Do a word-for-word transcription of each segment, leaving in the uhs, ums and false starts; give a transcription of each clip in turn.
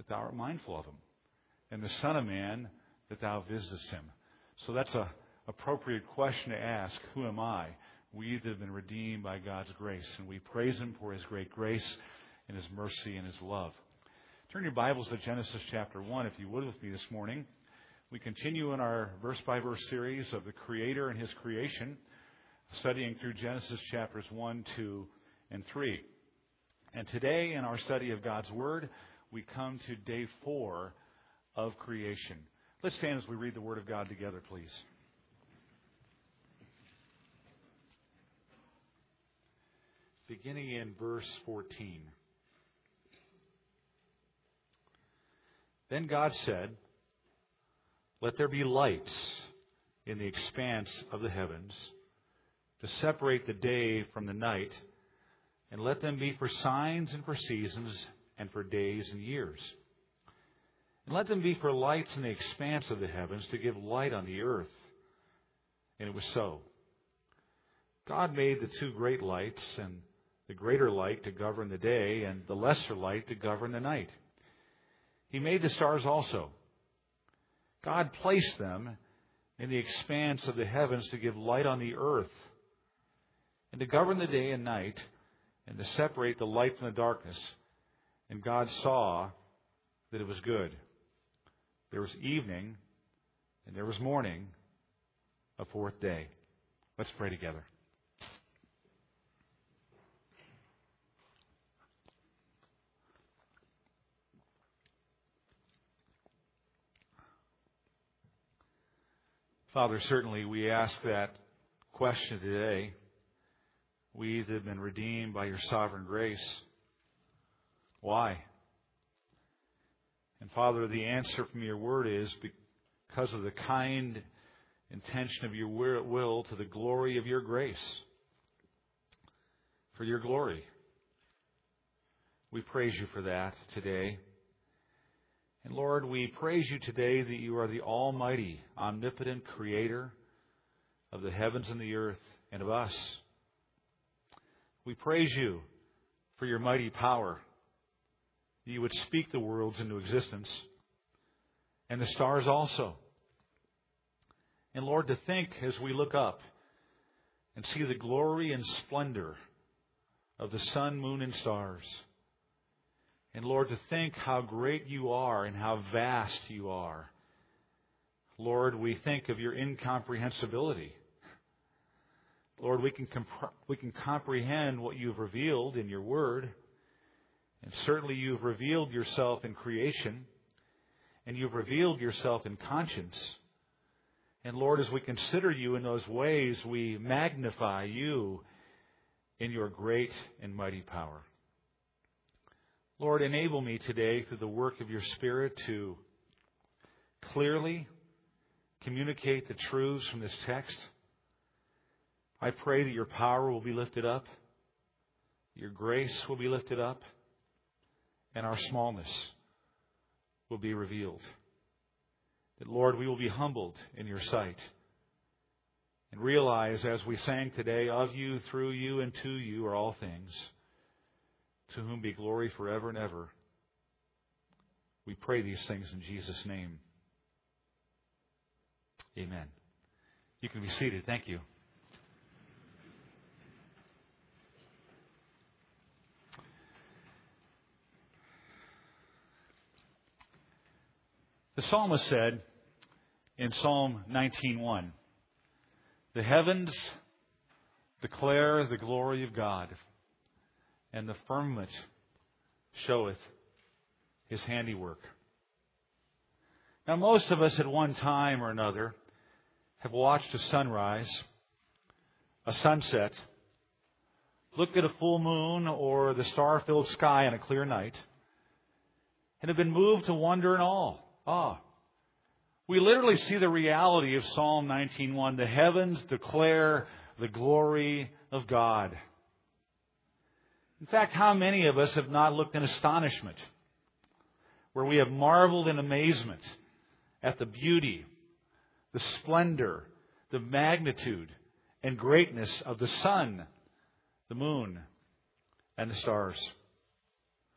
that thou art mindful of him, and the Son of Man, that thou visitest him. So that's a appropriate question to ask. Who am I? We that have been redeemed by God's grace, and we praise him for his great grace and his mercy and his love. Turn your Bibles to Genesis chapter one, if you would, with me this morning. We continue in our verse-by-verse series of the Creator and his creation, studying through Genesis chapters one, two, and three. And today, in our study of God's Word, we come to day four of creation. Let's stand as we read the Word of God together, please. Beginning in verse fourteen. Then God said, "Let there be lights in the expanse of the heavens, to separate the day from the night, and let them be for signs and for seasons and for days and years. And let them be for lights in the expanse of the heavens, to give light on the earth." And it was so. God made the two great lights, and the greater light to govern the day, and the lesser light to govern the night. He made the stars also. God placed them in the expanse of the heavens to give light on the earth, and to govern the day and night, and to separate the light from the darkness. And God saw that it was good. There was evening, and there was morning, a fourth day. Let's pray together. Father, certainly we ask that question today. We that have been redeemed by your sovereign grace, why? And Father, the answer from your word is because of the kind intention of your will to the glory of your grace. For your glory. We praise you for that today. And Lord, we praise you today that you are the almighty, omnipotent creator of the heavens and the earth and of us. We praise you for your mighty power. You would speak the worlds into existence, and the stars also. And Lord, to think as we look up and see the glory and splendor of the sun, moon, and stars. And Lord, to think how great you are and how vast you are. Lord, we think of your incomprehensibility. Lord, we can comp- we can comprehend what you've revealed in your word. And certainly you've revealed yourself in creation. And you've revealed yourself in conscience. And Lord, as we consider you in those ways, we magnify you in your great and mighty power. Lord, enable me today through the work of your Spirit to clearly communicate the truths from this text. I pray that your power will be lifted up, your grace will be lifted up, and our smallness will be revealed. That, Lord, we will be humbled in your sight and realize, as we sang today, of you, through you, and to you are all things, to whom be glory forever and ever. We pray these things in Jesus' name. Amen. You can be seated. Thank you. The psalmist said in Psalm nineteen one, "The heavens declare the glory of God, and the firmament showeth his handiwork." Now, most of us at one time or another have watched a sunrise, a sunset, looked at a full moon or the star-filled sky on a clear night, and have been moved to wonder and awe. awe. We literally see the reality of Psalm nineteen one. The heavens declare the glory of God. In fact, how many of us have not looked in astonishment, where we have marveled in amazement at the beauty, the splendor, the magnitude, and greatness of the sun, the moon, and the stars?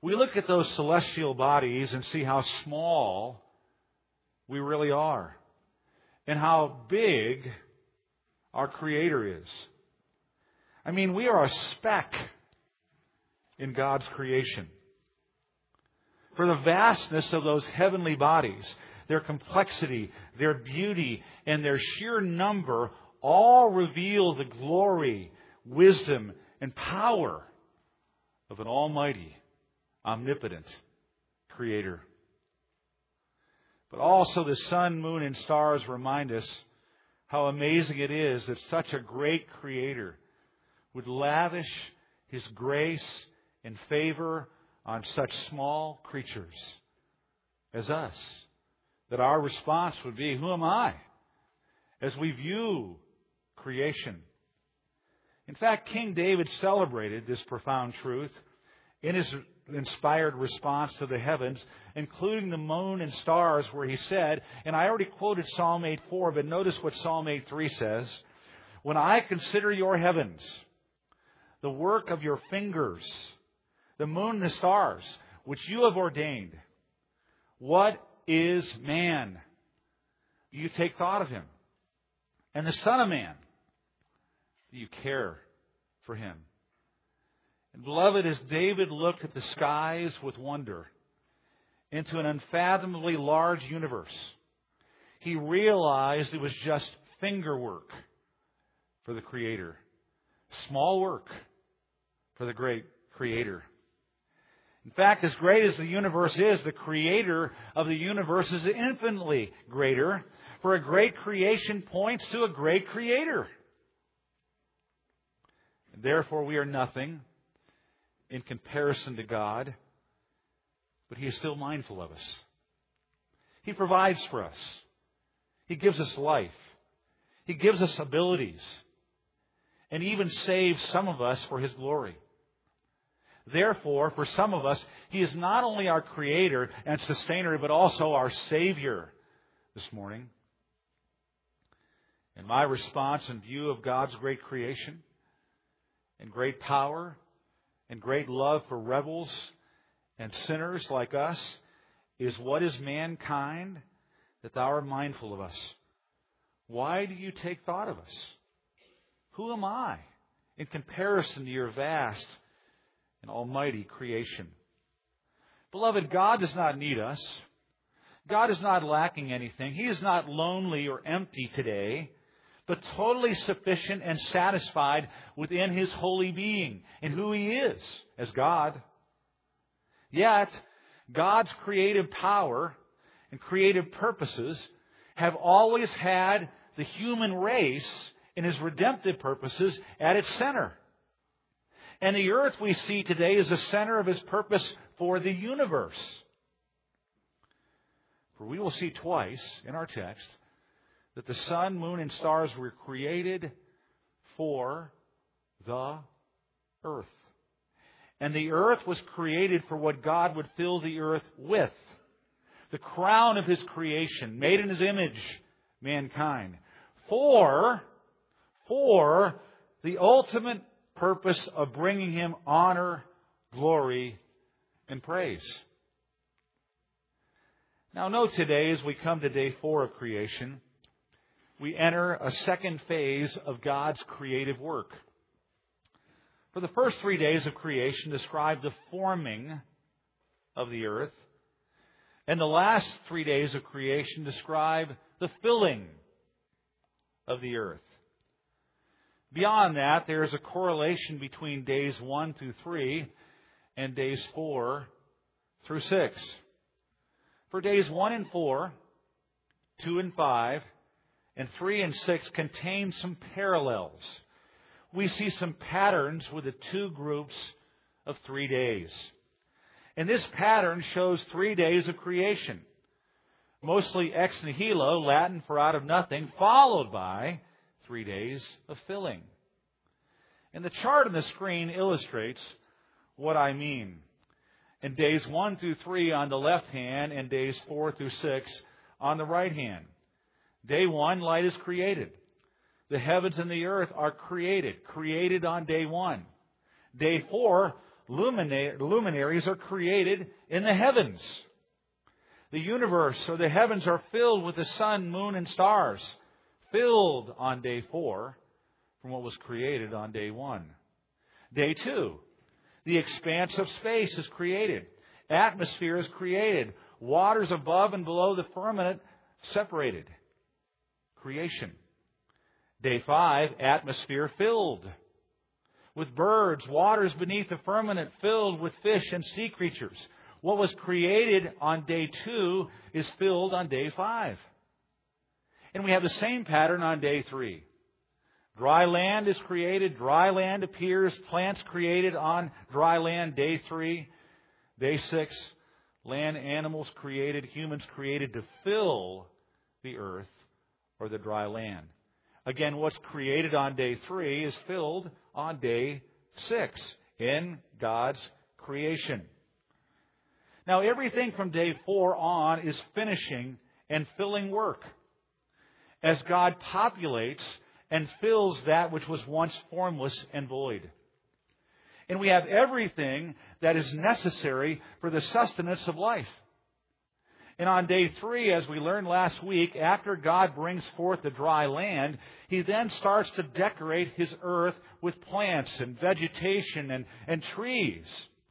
we look at those celestial bodies and see how small we really are and how big our Creator is. I mean, we are a speck in God's creation. For the vastness of those heavenly bodies, their complexity, their beauty, and their sheer number all reveal the glory, wisdom, and power of an almighty, omnipotent Creator. But also the sun, moon, and stars remind us how amazing it is that such a great Creator would lavish His grace and favor on such small creatures as us. That our response would be, who am I? As we view creation. In fact, King David celebrated this profound truth in his inspired response to the heavens, including the moon and stars, where he said, and I already quoted Psalm eight four, but notice what Psalm eight three says, when I consider your heavens, the work of your fingers, the moon and the stars, which you have ordained, what is man? You take thought of him. And the Son of Man, you care for him. And beloved, as David looked at the skies with wonder, into an unfathomably large universe, he realized it was just finger work for the Creator. Small work for the great Creator. In fact, as great as the universe is, the Creator of the universe is infinitely greater, for a great creation points to a great Creator. And therefore, we are nothing in comparison to God, but He is still mindful of us. He provides for us. He gives us life. He gives us abilities, and even saves some of us for His glory. Therefore, for some of us, He is not only our Creator and Sustainer, but also our Savior this morning. And my response in view of God's great creation and great power and great love for rebels and sinners like us is, what is mankind that Thou art mindful of us? Why do You take thought of us? Who am I in comparison to Your vast and almighty creation? Beloved, God does not need us. God is not lacking anything. He is not lonely or empty today, but totally sufficient and satisfied within His holy being and who He is as God. Yet, God's creative power and creative purposes have always had the human race and His redemptive purposes at its center. And the earth we see today is the center of His purpose for the universe. For we will see twice in our text that the sun, moon, and stars were created for the earth. And the earth was created for what God would fill the earth with. The crown of His creation, made in His image, mankind. For, for the ultimate purpose of bringing Him honor, glory, and praise. Now note today, as we come to day four of creation, we enter a second phase of God's creative work. For the first three days of creation describe the forming of the earth, and the last three days of creation describe the filling of the earth. Beyond that, there is a correlation between days one through three and days four through six. For days one and four, two and five, and three and six contain some parallels. We see some patterns with the two groups of three days. And this pattern shows three days of creation. Mostly ex nihilo, Latin for out of nothing, followed by three days of filling. And the chart on the screen illustrates what I mean. In days one through three on the left hand and days four through six on the right hand. Day one, light is created. The heavens and the earth are created, created on day one. Day four, lumina- luminaries are created in the heavens. The universe or the heavens are filled with the sun, moon, and stars, filled on day four from what was created on day one. Day two, the expanse of space is created. Atmosphere is created. Waters above and below the firmament separated. Creation. Day five, atmosphere filled with birds. Waters beneath the firmament filled with fish and sea creatures. What was created on day two is filled on day five. And we have the same pattern on day three. Dry land is created. Dry land appears. Plants created on dry land, day three. Day six, land animals created, humans created to fill the earth or the dry land. Again, what's created on day three is filled on day six in God's creation. Now, everything from day four on is finishing and filling work as God populates and fills that which was once formless and void. And we have everything that is necessary for the sustenance of life. And on day three, as we learned last week, after God brings forth the dry land, He then starts to decorate His earth with plants and vegetation and, and trees.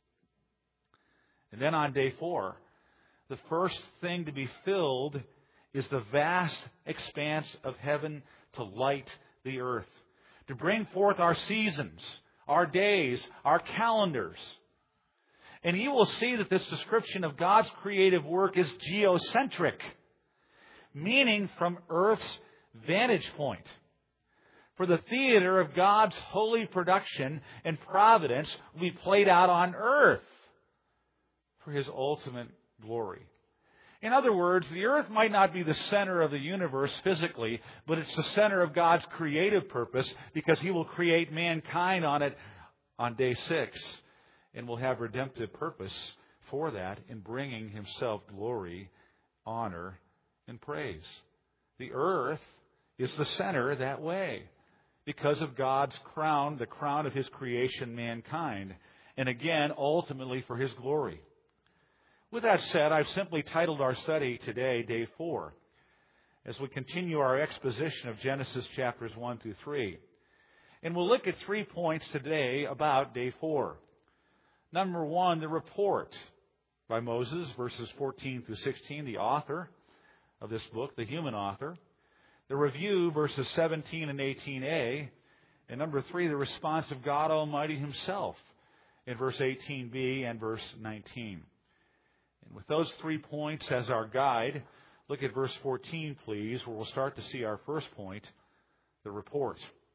And then on day four, the first thing to be filled is the vast expanse of heaven to light the earth, to bring forth our seasons, our days, our calendars. And you will see that this description of God's creative work is geocentric, meaning from Earth's vantage point. For the theater of God's holy production and providence will be played out on earth for His ultimate glory. In other words, the earth might not be the center of the universe physically, but it's the center of God's creative purpose because He will create mankind on it on day six and will have redemptive purpose for that in bringing Himself glory, honor, and praise. The earth is the center that way because of God's crown, the crown of His creation, mankind, and again, ultimately for His glory. With that said, I've simply titled our study today, Day four, as we continue our exposition of Genesis chapters one through three. And we'll look at three points today about Day four. Number one, the report by Moses, verses fourteen through sixteen, the author of this book, the human author. The review, verses seventeen and eighteen a. And number three, the response of God Almighty Himself in verse eighteen b and verse nineteen. And with those three points as our guide, look at verse fourteen, please, where we'll start to see our first point, the report.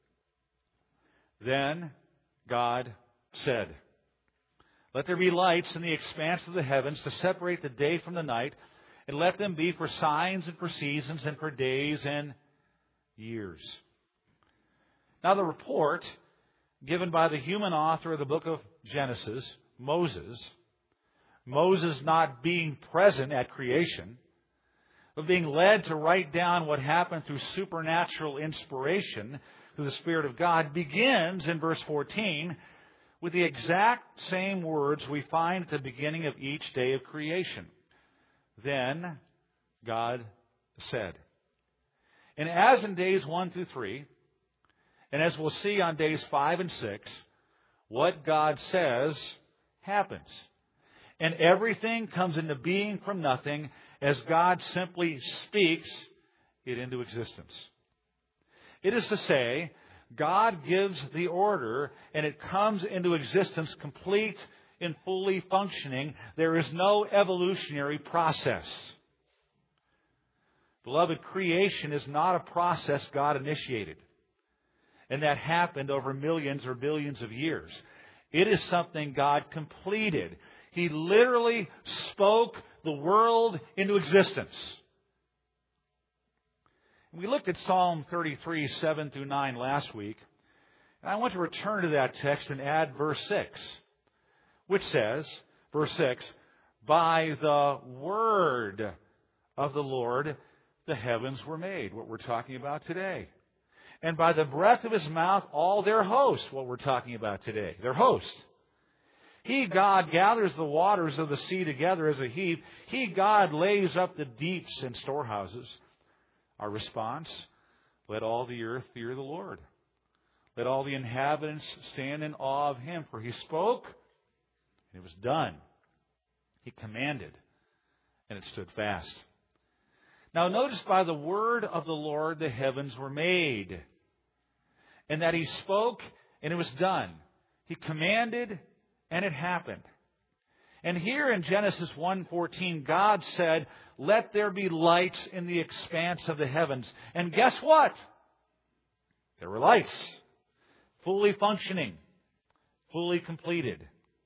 Then God said, "Let there be lights in the expanse of the heavens to separate the day from the night, and let them be for signs and for seasons and for days and years." Now the report given by the human author of the book of Genesis, Moses, Moses not being present at creation, but being led to write down what happened through supernatural inspiration through the Spirit of God, begins in verse fourteen with the exact same words we find at the beginning of each day of creation. Then God said. And as in days one through three, and as we'll see on days five and six, what God says happens. And everything comes into being from nothing as God simply speaks it into existence. It is to say, God gives the order and it comes into existence complete and fully functioning. There is no evolutionary process. Beloved, creation is not a process God initiated and that happened over millions or billions of years. It is something God completed. He literally spoke the world into existence. We looked at Psalm thirty-three, seven through nine last week. And I want to return to that text and add verse six, which says, verse six, "By the word of the Lord the heavens were made," what we're talking about today. "And by the breath of His mouth all their host," what we're talking about today, their host. He, God, gathers the waters of the sea together as a heap. He, God, lays up the deeps in storehouses. Our response, let all the earth fear the Lord. Let all the inhabitants stand in awe of Him. For He spoke, and it was done. He commanded, and it stood fast. Now notice, by the word of the Lord the heavens were made, and that He spoke, and it was done. He commanded, and it happened. And here in Genesis one fourteen, God said, let there be lights in the expanse of the heavens. And guess what? There were lights. Fully functioning. Fully completed.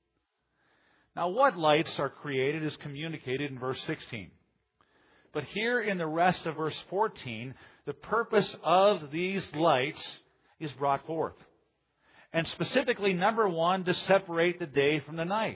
Now, what lights are created is communicated in verse sixteen. But here in the rest of verse fourteen, the purpose of these lights is brought forth. And specifically, number one, to separate the day from the night.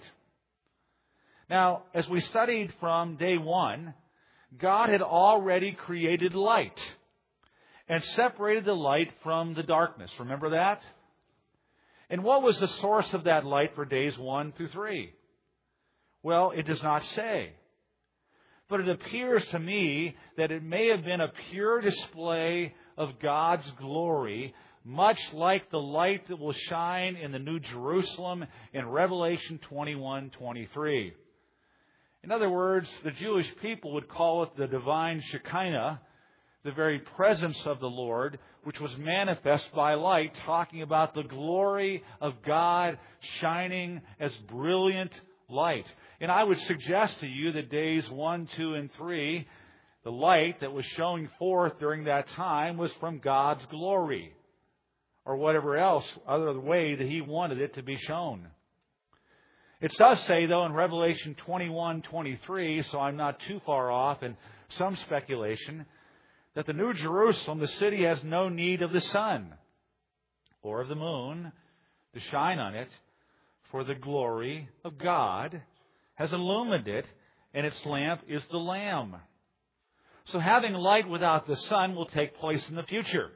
Now, as we studied from day one, God had already created light and separated the light from the darkness. Remember that? And what was the source of that light for days one through three? Well, it does not say. But it appears to me that it may have been a pure display of God's glory, much like the light that will shine in the New Jerusalem in Revelation twenty-one twenty-three. In other words, the Jewish people would call it the divine Shekinah, the very presence of the Lord, which was manifest by light, talking about the glory of God shining as brilliant light. And I would suggest to you that days one, two, and three, the light that was showing forth during that time was from God's glory, or whatever else, other way that He wanted it to be shown. It does say, though, in Revelation twenty-one twenty-three, so I'm not too far off in some speculation, that the New Jerusalem, the city, has no need of the sun or of the moon to shine on it, for the glory of God has illumined it, and its lamp is the Lamb. So having light without the sun will take place in the future.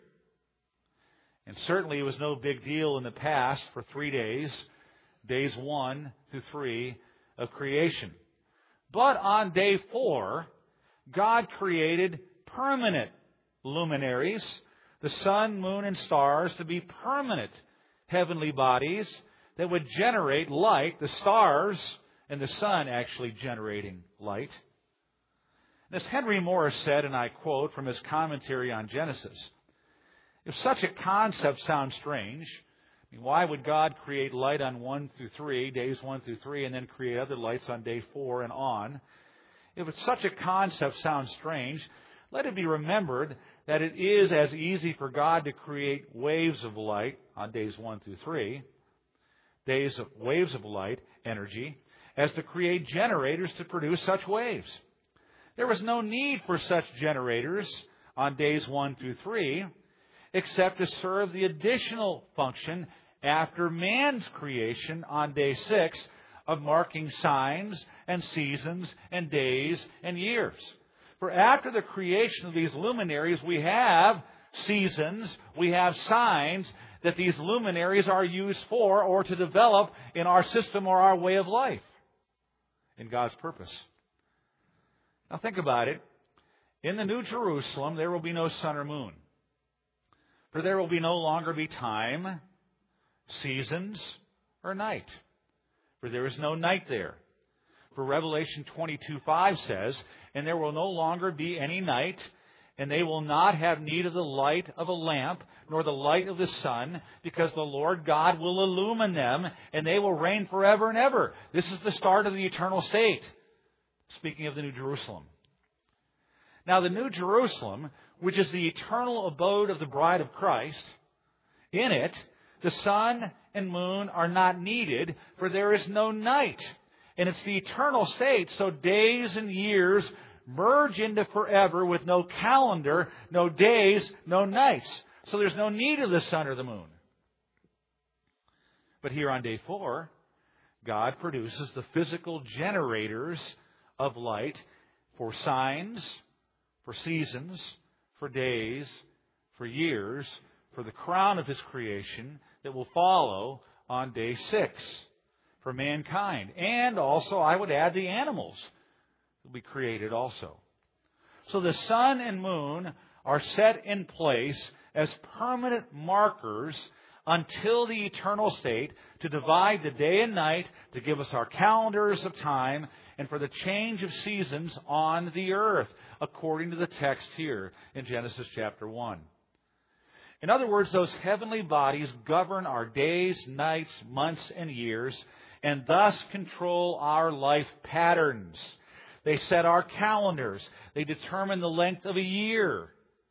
And certainly it was no big deal in the past for three days, days one through three of creation. But on day four, God created permanent luminaries, the sun, moon, and stars, to be permanent heavenly bodies that would generate light, the stars and the sun actually generating light. And as Henry Morris said, and I quote from his commentary on Genesis, if such a concept sounds strange, I mean, why would God create light on one through three, days one through three, and then create other lights on day four and on? If it's such a concept sounds strange, let it be remembered that it is as easy for God to create waves of light on days one through three, days of waves of light, energy, as to create generators to produce such waves. There was no need for such generators on days one through three, except to serve the additional function after man's creation on day six of marking signs and seasons and days and years. For after the creation of these luminaries, we have seasons, we have signs that these luminaries are used for or to develop in our system or our way of life in God's purpose. Now think about it. In the New Jerusalem, there will be no sun or moon. For there will be no longer be time, seasons, or night. For there is no night there. For Revelation twenty-two five says, and there will no longer be any night, and they will not have need of the light of a lamp, nor the light of the sun, because the Lord God will illumine them, and they will reign forever and ever. This is the start of the eternal state. Speaking of the New Jerusalem. Now, the New Jerusalem, which is the eternal abode of the bride of Christ, in it, the sun and moon are not needed, for there is no night. And it's the eternal state, so days and years merge into forever with no calendar, no days, no nights. So there's no need of the sun or the moon. But here on day four, God produces the physical generators of light for signs, for seasons, for days, for years, for the crown of His creation that will follow on day six. for mankind. And also, I would add, the animals will be created also. So the sun and moon are set in place as permanent markers until the eternal state, to divide the day and night, to give us our calendars of time, and for the change of seasons on the earth, according to the text here in Genesis chapter one. In other words, those heavenly bodies govern our days, nights, months, and years, and thus control our life patterns. They set our calendars. They determine the length of a year.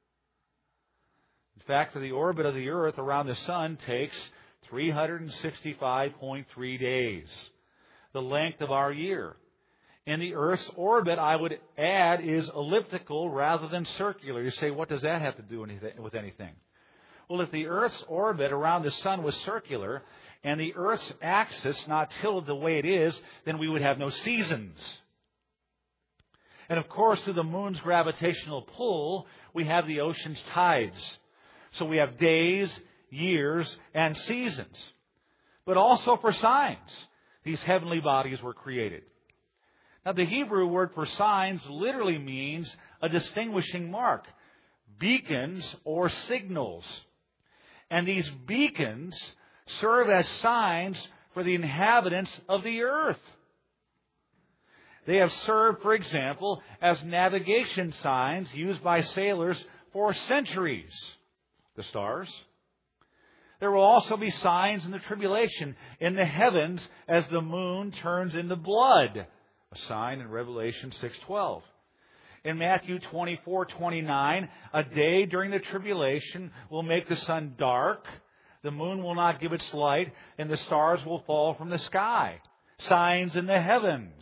In fact, for the orbit of the earth around the sun takes three hundred sixty-five point three days, the length of our year. And the earth's orbit, I would add, is elliptical rather than circular. You say, what does that have to do with anything? Well, if the earth's orbit around the sun was circular and the earth's axis not tilted the way it is, then we would have no seasons. And of course, through the moon's gravitational pull, we have the ocean's tides. So we have days, years, and seasons. But also for signs, these heavenly bodies were created. Now, the Hebrew word for signs literally means a distinguishing mark, beacons or signals. And these beacons serve as signs for the inhabitants of the earth. They have served, for example, as navigation signs used by sailors for centuries. The stars. There will also be signs in the tribulation in the heavens as the moon turns into blood, a sign in Revelation six twelve. In Matthew twenty-four twenty-nine, a day during the tribulation will make the sun dark, the moon will not give its light, and the stars will fall from the sky. Signs in the heavens.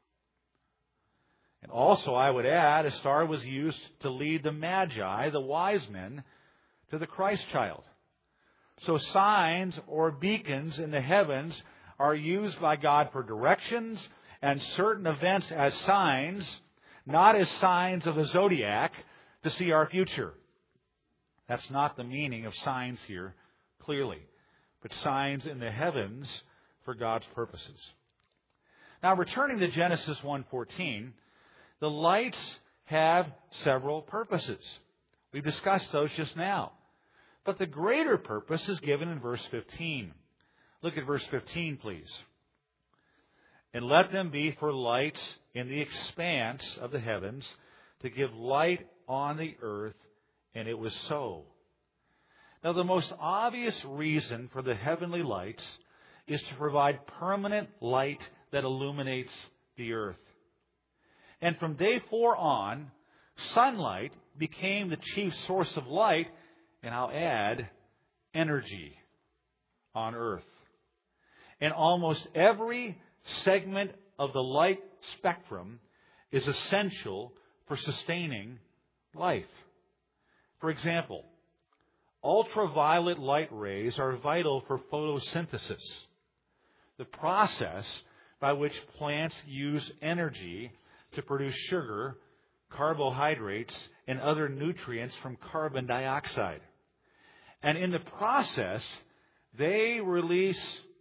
And also, I would add, a star was used to lead the Magi, the wise men, to the Christ child. So signs or beacons in the heavens are used by God for directions and certain events as signs, not as signs of the zodiac to see our future. That's not the meaning of signs here, clearly, but signs in the heavens for God's purposes. Now, returning to Genesis one fourteen, the lights have several purposes. We've discussed those just now. But the greater purpose is given in verse fifteen. Look at verse fifteen, please. And let them be for lights in the expanse of the heavens, to give light on the earth, and it was so. Now, the most obvious reason for the heavenly lights is to provide permanent light that illuminates the earth. And from day four on, sunlight became the chief source of light, and I'll add, energy on earth. And almost every segment of the light spectrum is essential for sustaining life. For example, ultraviolet light rays are vital for photosynthesis, the process by which plants use energy to produce sugar, carbohydrates, and other nutrients from carbon dioxide. And in the process, they release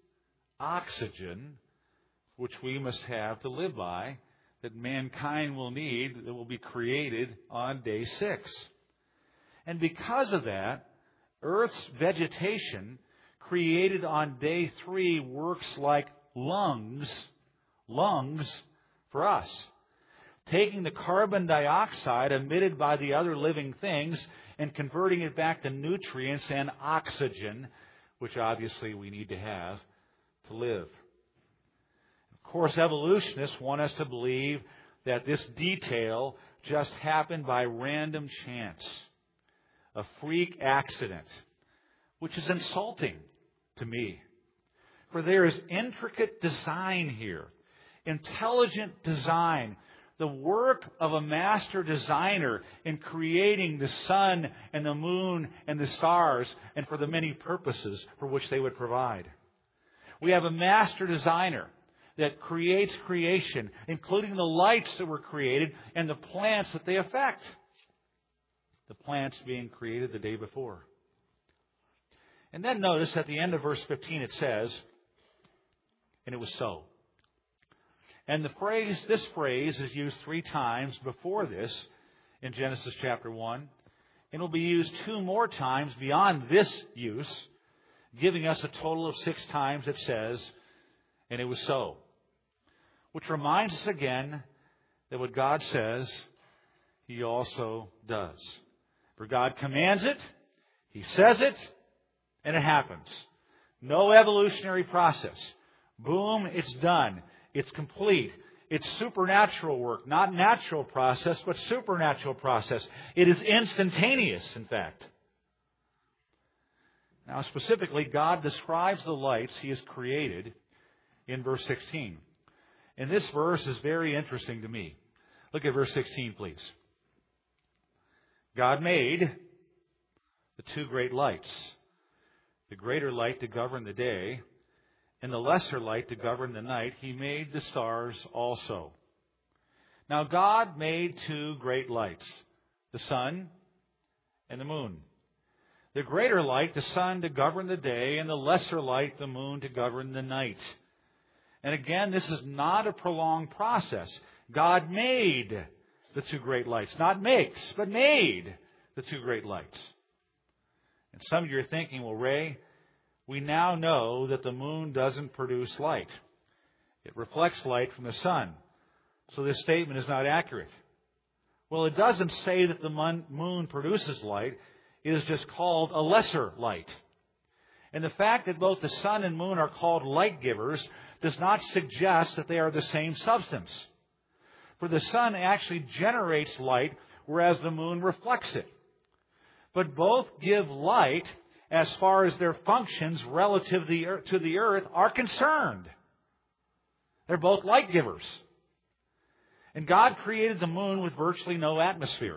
oxygen, which we must have to live by, that mankind will need, that will be created on day six. And because of that, Earth's vegetation created on day three works like lungs, lungs for us, taking the carbon dioxide emitted by the other living things and converting it back to nutrients and oxygen, which obviously we need to have to live. Of course, evolutionists want us to believe that this detail just happened by random chance, a freak accident, which is insulting to me. For there is intricate design here, intelligent design, the work of a master designer in creating the sun and the moon and the stars, and for the many purposes for which they would provide. We have a master designer that creates creation, including the lights that were created and the plants that they affect. The plants being created the day before. And then notice at the end of verse fifteen it says, And it was so. And the phrase, this phrase is used three times before this in Genesis chapter one. And will be used two more times beyond this use, giving us a total of six times it says, and it was so. Which reminds us again that what God says, He also does. For God commands it, He says it, and it happens. No evolutionary process. Boom, it's done. It's complete. It's supernatural work, not natural process, but supernatural process. It is instantaneous, in fact. Now, specifically, God describes the lights He has created in verse sixteen. And this verse is very interesting to me. Look at verse sixteen, please. God made the two great lights, the greater light to govern the day, and the lesser light to govern the night. He made the stars also. Now God made two great lights, the sun and the moon. The greater light, the sun, to govern the day, and the lesser light, the moon, to govern the night. And again, this is not a prolonged process. God made the two great lights. Not makes, but made the two great lights. And some of you are thinking, well, Ray, we now know that the moon doesn't produce light. It reflects light from the sun. So this statement is not accurate. Well, it doesn't say that the moon produces light. It is just called a lesser light. And the fact that both the sun and moon are called light givers does not suggest that they are the same substance. For the sun actually generates light, whereas the moon reflects it. But both give light as far as their functions relative to the earth are concerned. They're both light givers. And God created the moon with virtually no atmosphere.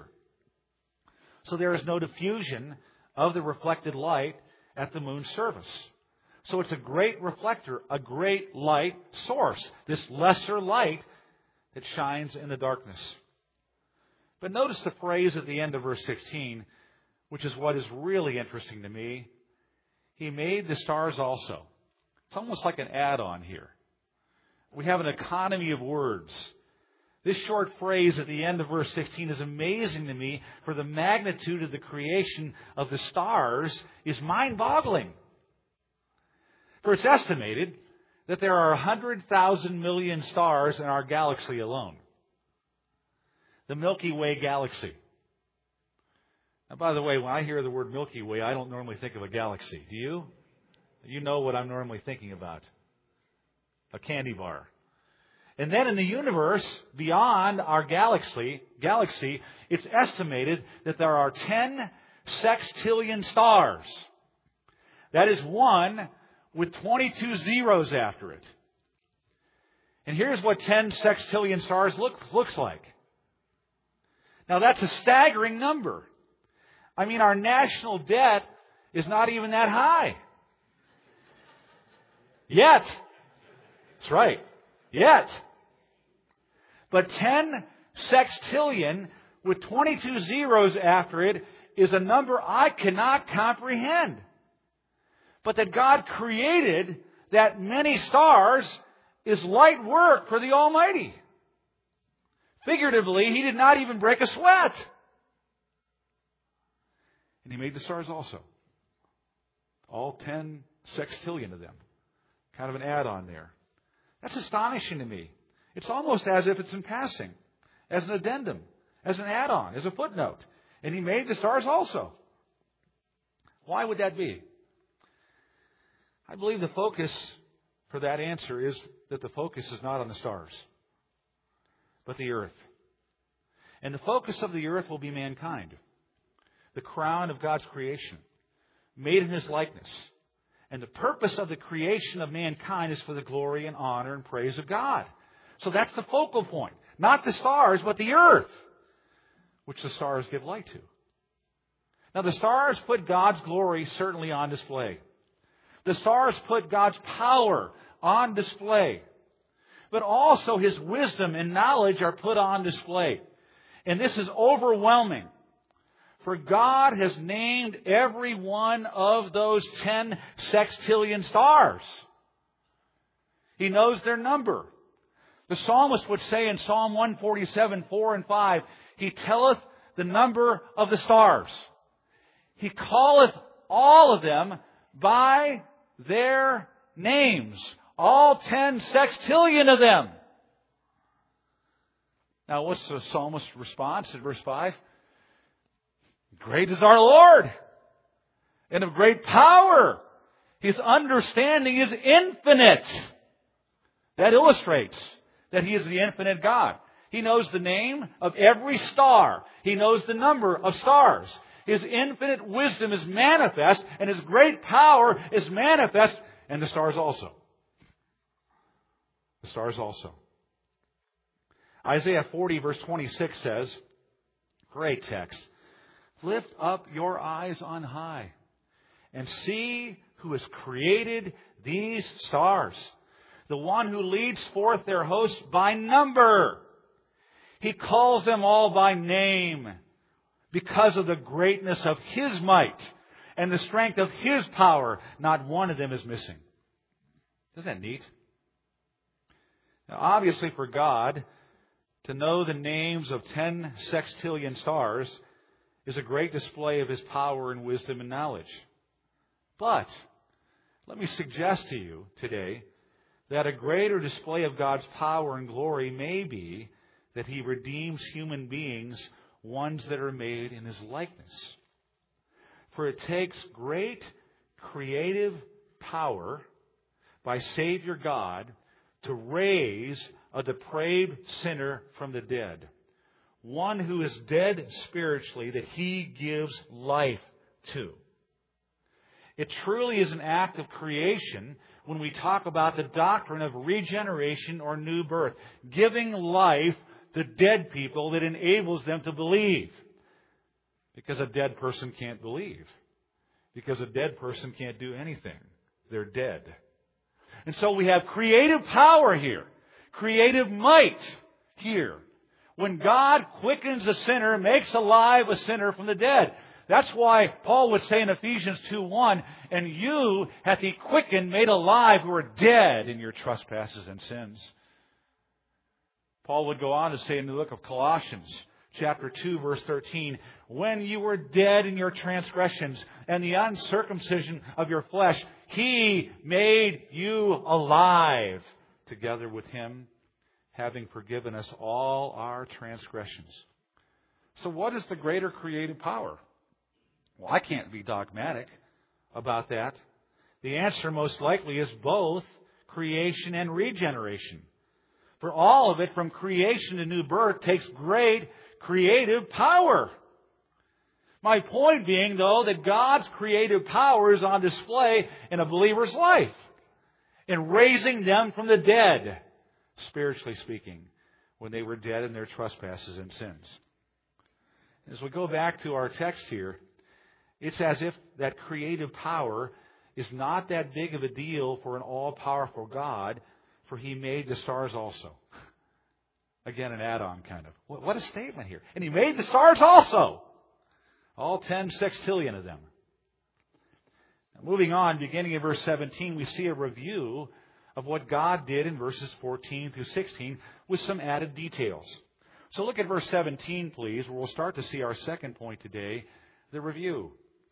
So there is no diffusion of the reflected light at the moon's surface. So it's a great reflector, a great light source, this lesser light that shines in the darkness. But notice the phrase at the end of verse sixteen, which is what is really interesting to me. He made the stars also. It's almost like an add-on here. We have an economy of words. This short phrase at the end of verse sixteen is amazing to me, for the magnitude of the creation of the stars is mind-boggling. For it's estimated that there are one hundred thousand million stars in our galaxy alone. The Milky Way galaxy. Now, by the way, when I hear the word Milky Way, I don't normally think of a galaxy. Do you? You know what I'm normally thinking about. A candy bar. And then in the universe, beyond our galaxy, galaxy, it's estimated that there are ten sextillion stars. That is one with twenty-two zeros after it. And here's what ten sextillion stars look, looks like. Now that's a staggering number. I mean, our national debt is not even that high. Yet. That's right. Yet. But ten sextillion with twenty-two zeros after it is a number I cannot comprehend. But that God created that many stars is light work for the Almighty. Figuratively, He did not even break a sweat. And He made the stars also. All ten sextillion of them. Kind of an add-on there. That's astonishing to me. It's almost as if it's in passing, as an addendum, as an add-on, as a footnote. And He made the stars also. Why would that be? I believe the focus for that answer is that the focus is not on the stars, but the earth. And the focus of the earth will be mankind, the crown of God's creation, made in His likeness. And the purpose of the creation of mankind is for the glory and honor and praise of God. So that's the focal point. Not the stars, but the earth, which the stars give light to. Now, the stars put God's glory certainly on display. The stars put God's power on display. But also His wisdom and knowledge are put on display. And this is overwhelming. For God has named every one of those ten sextillion stars. He knows their number. The psalmist would say in Psalm one forty-seven, four and five, He telleth the number of the stars. He calleth all of them by their names. All ten sextillion of them. Now, what's the psalmist's response in verse five? Great is our Lord, and of great power. His understanding is infinite. That illustrates that He is the infinite God. He knows the name of every star. He knows the number of stars. His infinite wisdom is manifest, and His great power is manifest, and the stars also. The stars also. Isaiah forty verse twenty-six says, great text, lift up your eyes on high and see who has created these stars. The one who leads forth their hosts by number. He calls them all by name because of the greatness of His might and the strength of His power. Not one of them is missing. Isn't that neat? Now, obviously for God, to know the names of ten sextillion stars is a great display of His power and wisdom and knowledge. But let me suggest to you today that a greater display of God's power and glory may be that He redeems human beings, ones that are made in His likeness. For it takes great creative power by Savior God to raise a depraved sinner from the dead. One who is dead spiritually that He gives life to. It truly is an act of creation when we talk about the doctrine of regeneration or new birth. Giving life to dead people that enables them to believe. Because a dead person can't believe. Because a dead person can't do anything. They're dead. And so we have creative power here. Creative might here. When God quickens a sinner, makes alive a sinner from the dead. That's why Paul would say in Ephesians two one, and you hath He quickened, made alive, who are dead in your trespasses and sins. Paul would go on to say in the book of Colossians, chapter two, verse thirteen, when you were dead in your transgressions and the uncircumcision of your flesh, He made you alive together with Him, having forgiven us all our transgressions. So what is the greater creative power? Well, I can't be dogmatic about that. The answer most likely is both creation and regeneration. For all of it, from creation to new birth, takes great creative power. My point being, though, that God's creative power is on display in a believer's life, in raising them from the dead, spiritually speaking, when they were dead in their trespasses and sins. As we go back to our text here, it's as if that creative power is not that big of a deal for an all-powerful God, for He made the stars also. Again, an add-on kind of. What a statement here. And He made the stars also. All ten sextillion of them. Now, moving on, beginning in verse seventeen, we see a review of what God did in verses fourteen through sixteen with some added details. So look at verse seventeen, please, where we'll start to see our second point today, the review.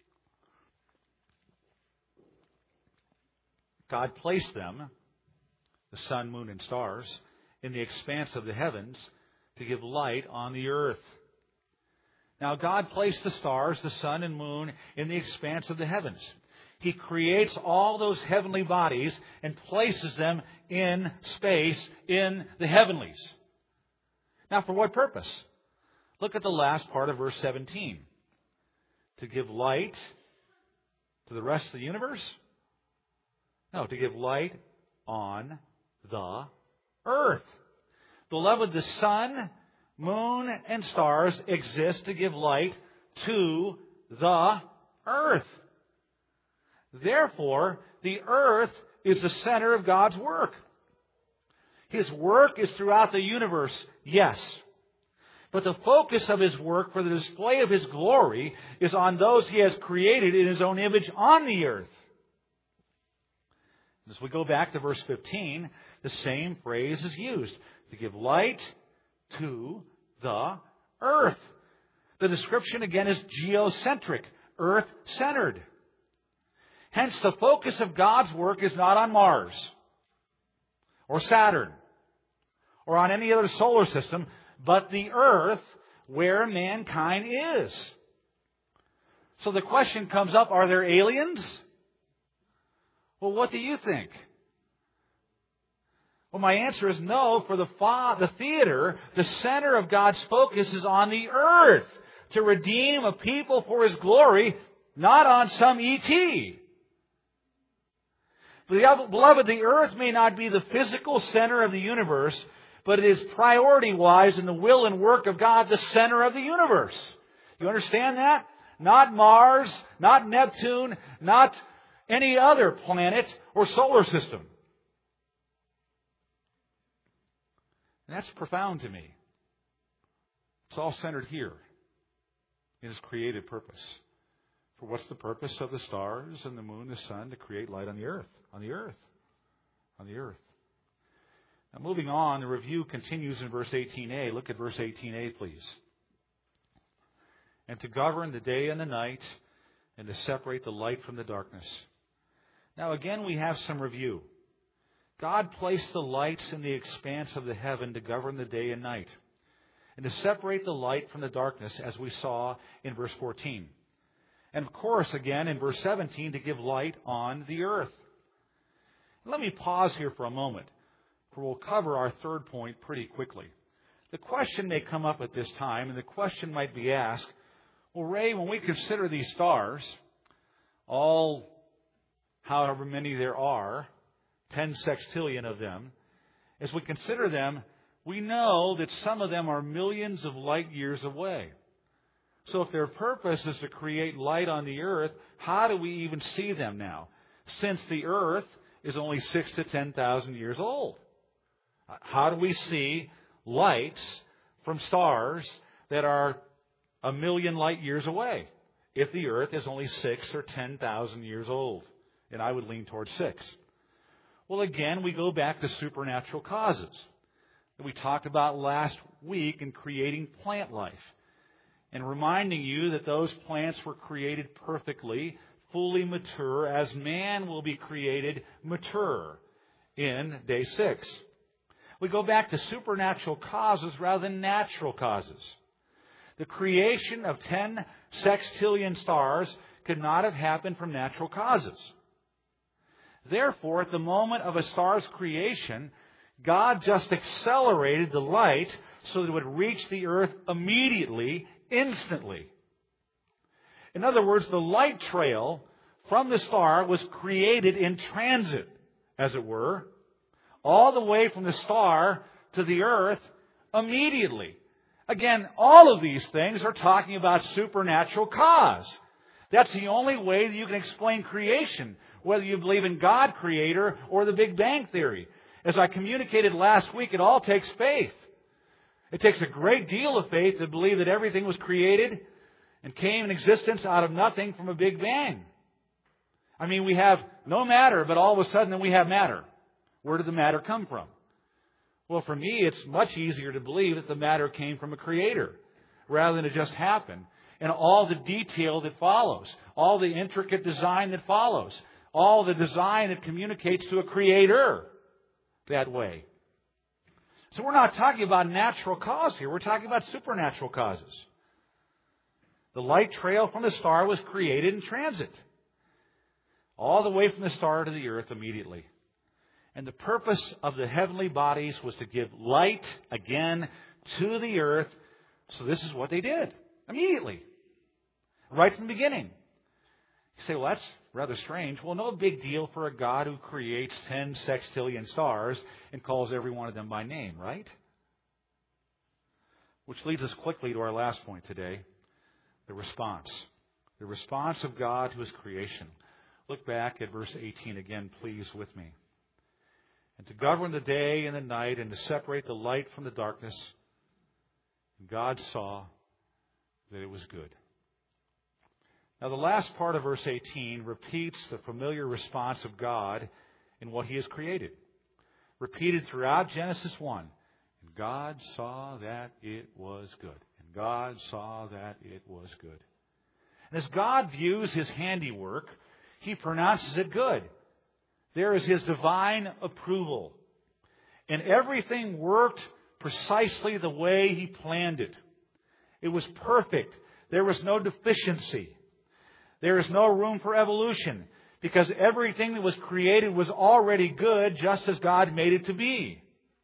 God placed them, the sun, moon, and stars, in the expanse of the heavens to give light on the earth. Now, God placed the stars, the sun and moon, in the expanse of the heavens. He creates all those heavenly bodies and places them in space in the heavenlies. Now, for what purpose? Look at the last part of verse seventeen. To give light to the rest of the universe? No, to give light on the earth. Beloved, the sun, moon, and stars exist to give light to the earth. Therefore, the earth is the center of God's work. His work is throughout the universe, yes. But the focus of His work for the display of His glory is on those He has created in His own image on the earth. As we go back to verse fifteen, the same phrase is used. To give light to the earth. The description again is geocentric, earth-centered. Hence, the focus of God's work is not on Mars or Saturn or on any other solar system, but the earth where mankind is. So the question comes up, are there aliens? Well, what do you think? Well, my answer is no. For the, fa- the theater, the center of God's focus is on the earth to redeem a people for His glory, not on some E T. Beloved, the earth may not be the physical center of the universe, but it is priority-wise in the will and work of God the center of the universe. You understand that? Not Mars, not Neptune, not any other planet or solar system. And that's profound to me. It's all centered here in His created purpose. For what's the purpose of the stars and the moon, the sun? To create light on the earth. On the earth. On the earth. Now moving on, the review continues in verse eighteen a. Look at verse eighteen a, please. And to govern the day and the night, and to separate the light from the darkness. Now again we have some review. God placed the lights in the expanse of the heaven to govern the day and night, and to separate the light from the darkness, as we saw in verse fourteen. And of course, again in verse seventeen, to give light on the earth. Let me pause here for a moment, for we'll cover our third point pretty quickly. The question may come up at this time, and the question might be asked, well, Ray, when we consider these stars, all however many there are, ten sextillion of them, as we consider them, we know that some of them are millions of light years away. So if their purpose is to create light on the earth, how do we even see them now? Since the earth is only six to ten thousand years old. How do we see lights from stars that are a million light years away if the earth is only six or ten thousand years old? And I would lean towards six. Well, again, we go back to supernatural causes that we talked about last week in creating plant life, and reminding you that those plants were created perfectly, fully mature, as man will be created mature in day six. We go back to supernatural causes rather than natural causes. The creation of ten sextillion stars could not have happened from natural causes. Therefore, at the moment of a star's creation, God just accelerated the light so that it would reach the earth immediately, instantly. In other words, the light trail from the star was created in transit, as it were, all the way from the star to the earth immediately. Again, all of these things are talking about supernatural cause. That's the only way that you can explain creation, whether you believe in God, Creator, or the Big Bang Theory. As I communicated last week, it all takes faith. It takes a great deal of faith to believe that everything was created and came in existence out of nothing from a Big Bang. I mean, we have no matter, but all of a sudden then we have matter. Where did the matter come from? Well, for me, it's much easier to believe that the matter came from a Creator rather than it just happened. And all the detail that follows, all the intricate design that follows, all the design that communicates to a Creator that way. So we're not talking about natural cause here. We're talking about supernatural causes. The light trail from the star was created in transit, all the way from the star to the earth immediately. And the purpose of the heavenly bodies was to give light again to the earth. So this is what they did immediately, right from the beginning. You say, well, that's rather strange. Well, no big deal for a God who creates ten sextillion stars and calls every one of them by name, right? Which leads us quickly to our last point today, the response. The response of God to His creation. Look back at verse eighteen again, please, with me. And to govern the day and the night, and to separate the light from the darkness. And God saw that it was good. Now, the last part of verse eighteen repeats the familiar response of God in what He has created. Repeated throughout Genesis one. And God saw that it was good. And God saw that it was good. And as God views His handiwork, He pronounces it good. There is His divine approval. And everything worked precisely the way He planned it. It was perfect. There was no deficiency. There is no room for evolution, because everything that was created was already good, just as God made it to be.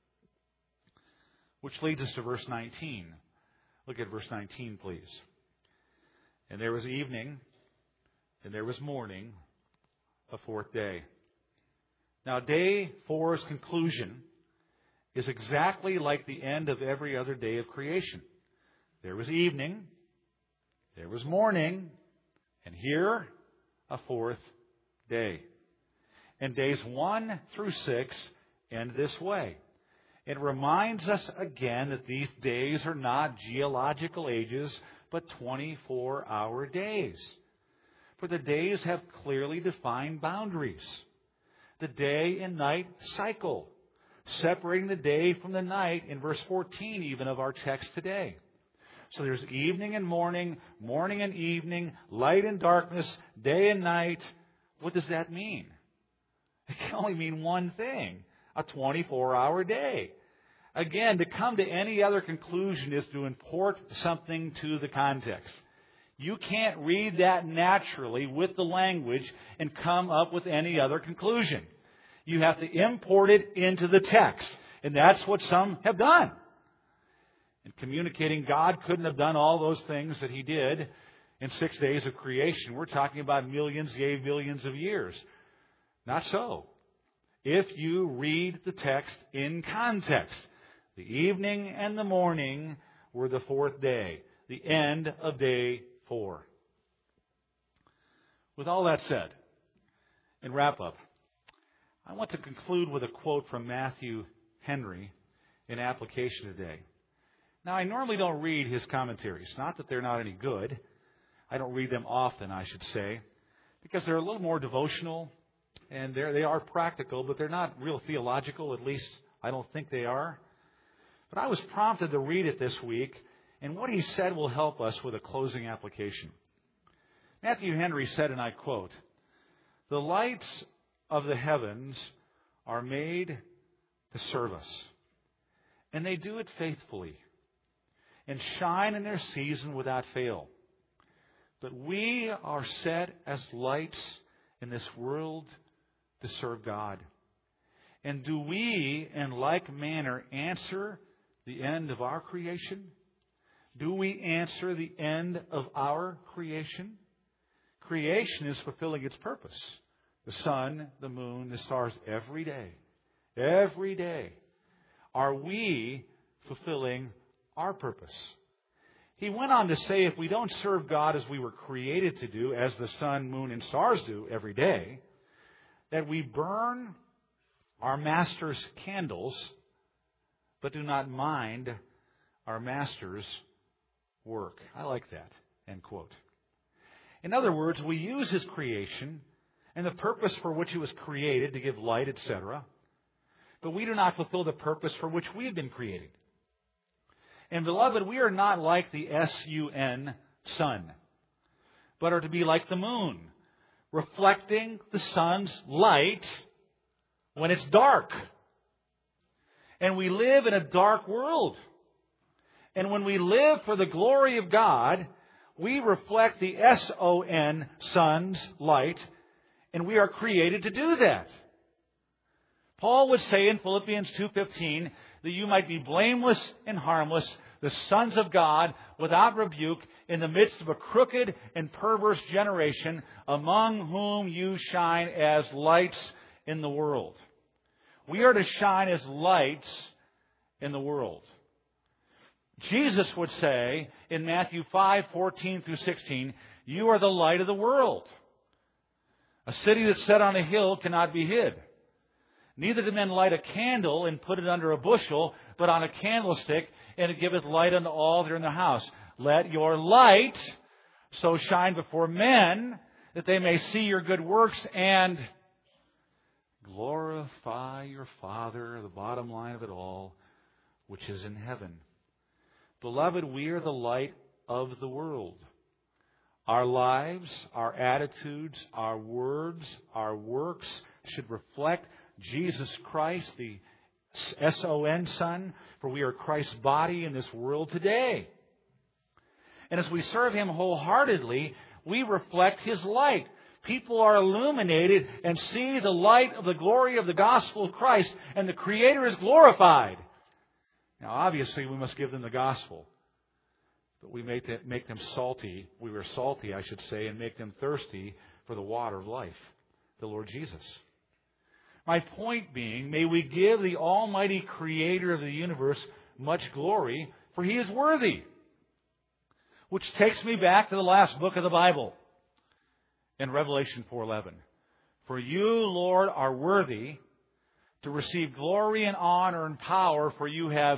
Which leads us to verse nineteen. Look at verse nineteen, please. And there was evening, and there was morning, a fourth day. Now, day four's conclusion is exactly like the end of every other day of creation. There was evening, there was morning, and here, a fourth day. And days one through six end this way. It reminds us again that these days are not geological ages, but twenty-four hour days. For the days have clearly defined boundaries. The day and night cycle, separating the day from the night in verse fourteen even of our text today. So there's evening and morning, morning and evening, light and darkness, day and night. What does that mean? It can only mean one thing, a twenty-four hour day. Again, to come to any other conclusion is to import something to the context. You can't read that naturally with the language and come up with any other conclusion. You have to import it into the text. And that's what some have done. In communicating, God couldn't have done all those things that He did in six days of creation. We're talking about millions, yea, billions of years. Not so. If you read the text in context, the evening and the morning were the fourth day, the end of day four. With all that said, in wrap up, I want to conclude with a quote from Matthew Henry in application today. Now, I normally don't read his commentaries. Not that they're not any good. I don't read them often, I should say, because they're a little more devotional, and they're, they are practical, but they're not real theological. At least, I don't think they are. But I was prompted to read it this week, and what he said will help us with a closing application. Matthew Henry said, and I quote, "The lights of the heavens are made to serve us, and they do it faithfully, and shine in their season without fail. But we are set as lights in this world to serve God. And do we, in like manner, answer the end of our creation? Do we answer the end of our creation? Creation is fulfilling its purpose. The sun, the moon, the stars, every day. Every day. Are we fulfilling our purpose?" He went on to say, if we don't serve God as we were created to do, as the sun, moon, and stars do every day, that we burn our Master's candles, but do not mind our Master's work. I like that. End quote. In other words, we use His creation and the purpose for which it was created to give light, et cetera, but we do not fulfill the purpose for which we have been created. And beloved, we are not like the S U N, sun, but are to be like the moon, reflecting the sun's light when it's dark. And we live in a dark world. And when we live for the glory of God, we reflect the S O N, sun's light, and we are created to do that. Paul would say in Philippians two fifteen that you might be blameless and harmless, the sons of God, without rebuke, in the midst of a crooked and perverse generation, among whom you shine as lights in the world. We are to shine as lights in the world. Jesus would say in Matthew five fourteen through sixteen, you are the light of the world. A city that's set on a hill cannot be hid. Neither do men light a candle and put it under a bushel, but on a candlestick, and it giveth light unto all that are in the house. Let your light so shine before men, that they may see your good works and Glorify your Father, the bottom line of it all, which is in heaven. Beloved, we are the light of the world. Our lives, our attitudes, our words, our works should reflect Jesus Christ, the S O N Son, for we are Christ's body in this world today. And as we serve Him wholeheartedly, we reflect His light. People are illuminated and see the light of the glory of the gospel of Christ, and the Creator is glorified. Now, obviously, we must give them the gospel. But we make them, make them salty. We were salty, I should say, and make them thirsty for the water of life, the Lord Jesus. My point being, may we give the Almighty Creator of the universe much glory, for He is worthy. Which takes me back to the last book of the Bible, in Revelation four eleven. For you, Lord, are worthy to receive glory and honor and power, for you have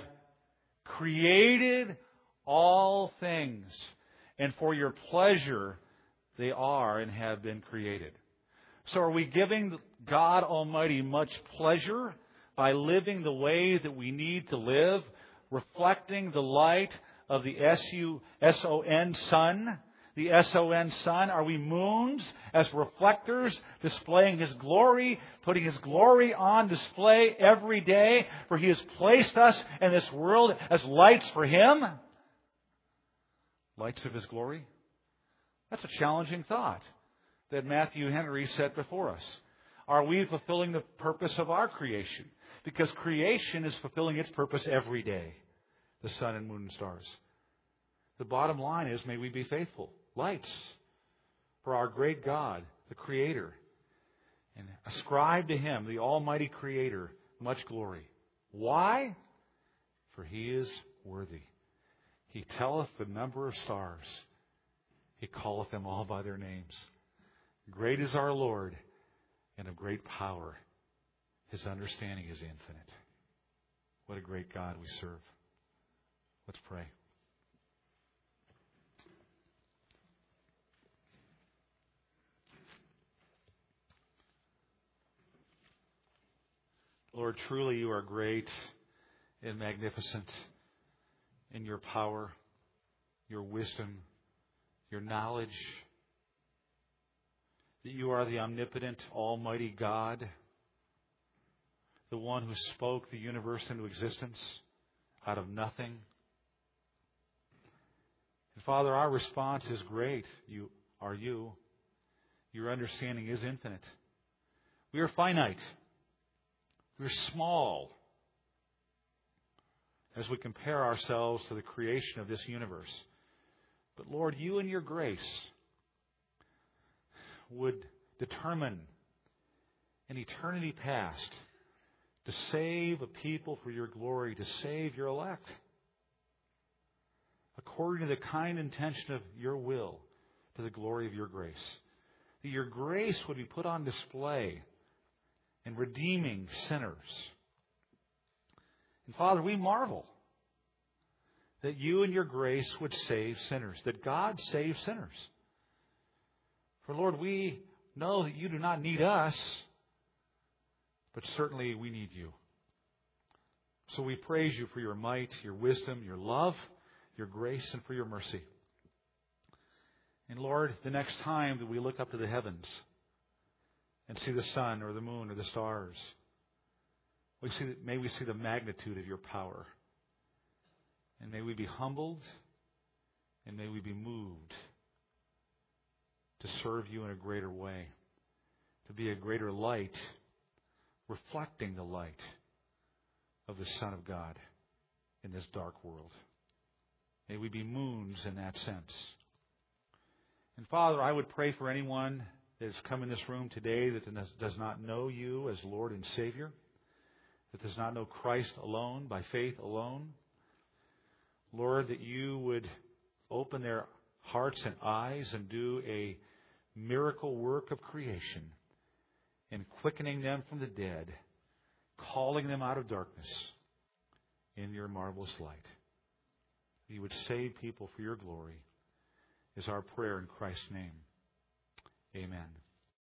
created all things, and for your pleasure they are and have been created. So are we giving God Almighty much pleasure by living the way that we need to live, reflecting the light of the S O N Son? The S O N Son, are we moons as reflectors, displaying His glory, putting His glory on display every day? For He has placed us in this world as lights for Him. Lights of His glory? That's a challenging thought that Matthew Henry set before us. Are we fulfilling the purpose of our creation? Because creation is fulfilling its purpose every day. The sun and moon and stars. The bottom line is, may we be faithful. Lights for our great God, the Creator. And ascribe to Him, the Almighty Creator, much glory. Why? For He is worthy. He telleth the number of stars. He calleth them all by their names. Great is our Lord, and of great power. His understanding is infinite. What a great God we serve. Let's pray. Lord, truly you are great and magnificent in your power, your wisdom, your knowledge. That you are the omnipotent, almighty God, the one who spoke the universe into existence out of nothing. And Father, our response is great. You are you. Your understanding is infinite. We are finite. We're small as we compare ourselves to the creation of this universe. But Lord, you in your grace would determine in eternity past to save a people for your glory, to save your elect, according to the kind intention of your will, to the glory of your grace. That your grace would be put on display in redeeming sinners. And Father, we marvel that you and your grace would save sinners, that God saves sinners. For Lord, we know that you do not need us, but certainly we need you. So we praise you for your might, your wisdom, your love, your grace, and for your mercy. And Lord, the next time that we look up to the heavens and see the sun or the moon or the stars, we see, may we see the magnitude of your power. And may we be humbled, and may we be moved to serve you in a greater way, to be a greater light, reflecting the light of the Son of God in this dark world. May we be moons in that sense. And Father, I would pray for anyone that has come in this room today that does not know you as Lord and Savior, that does not know Christ alone, by faith alone. Lord, that you would open their hearts and eyes and do a miracle work of creation in quickening them from the dead, calling them out of darkness in your marvelous light. You would save people for your glory is our prayer in Christ's name. Amen.